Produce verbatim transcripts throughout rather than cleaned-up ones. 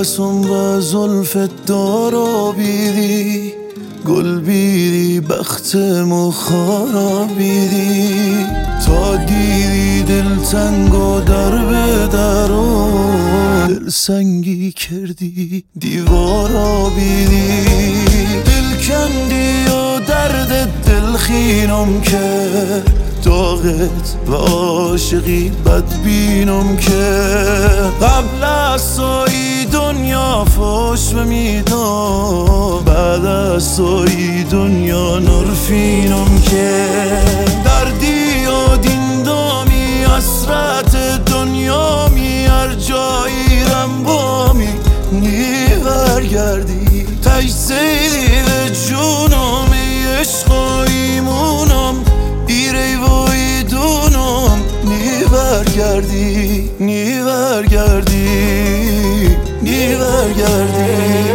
بسم و زلفت دارا بیدی گل بیدی بختمو خارا بیدی تا دیدی دل تنگ و در به درو دل سنگی کردی دیوارا بیدی دل کندی و درد دل خینم که داغت و عاشقی بدبینم که قبل از توی دنیا فوش میدم بعد از توی دنیا نرفینم که دردی و دیندامی حسرت دنیا می هر جایی رم بامی نی برگردی تجزیدی به جونم عشق و ایمونم ایره وی دونم نی برگردی نی برگردی نی برگردی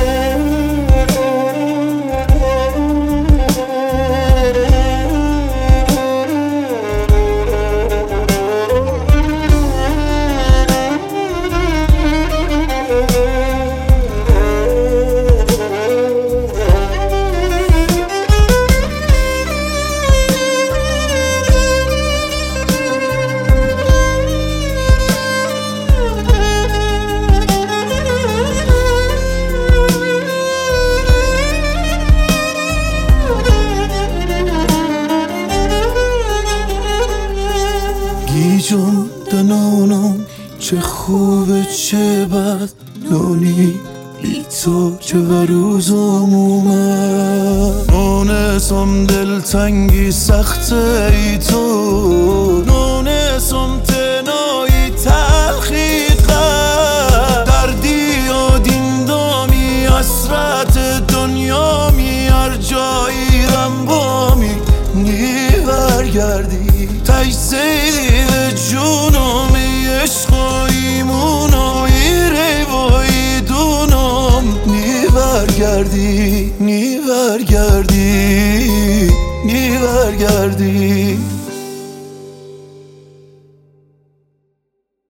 گیجم دنانم چه خوبه چه بد نونی بی تو چه و روزم اومد نونسم دلتنگی سخته ای تو نونسم تنایی تلخی قد دردی و دیندامی حسرت دنیا می هر جایی رم بامی نی برگردی تجزیدی به جونم عشق و ایمونم ایره وی دونم نی برگردی